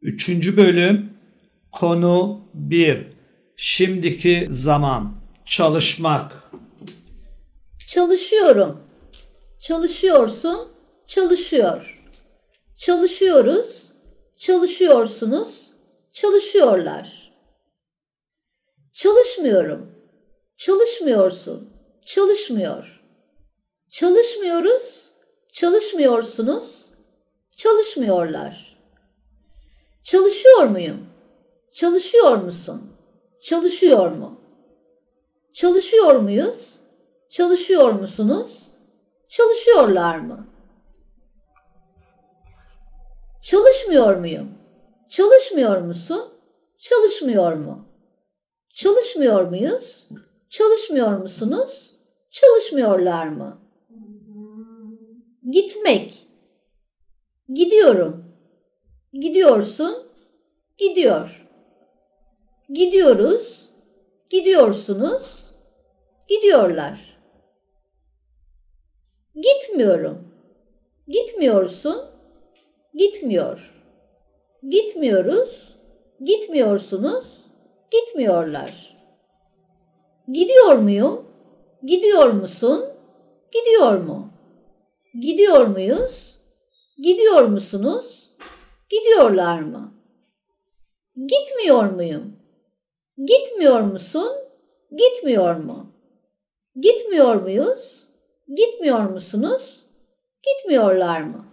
Üçüncü bölüm, konu 1. Şimdiki zaman. Çalışmak. Çalışıyorum. Çalışıyorsun, çalışıyor. Çalışıyoruz, çalışıyorsunuz, çalışıyorlar. Çalışmıyorum. Çalışmıyorsun, çalışmıyor. Çalışmıyoruz, çalışmıyorsunuz, çalışmıyorlar. Çalışıyor muyum? Çalışıyor musun? Çalışıyor mu? Çalışıyor muyuz? Çalışıyor musunuz? Çalışıyorlar mı? Çalışmıyor muyum? Çalışmıyor musun? Çalışmıyor mu? Çalışmıyor muyuz? Çalışmıyor musunuz? Çalışmıyorlar mı? Gitmek. Gidiyorum. Gidiyorsun. Gidiyor. Gidiyoruz. Gidiyorsunuz. Gidiyorlar. Gitmiyorum. Gitmiyorsun. Gitmiyor. Gitmiyoruz. Gitmiyorsunuz. Gitmiyorlar. Gidiyor muyum? Gidiyor musun? Gidiyor mu? Gidiyor muyuz? Gidiyor musunuz? Gidiyorlar mı? Gitmiyor muyum? Gitmiyor musun? Gitmiyor mu? Gitmiyor muyuz? Gitmiyor musunuz? Gitmiyorlar mı?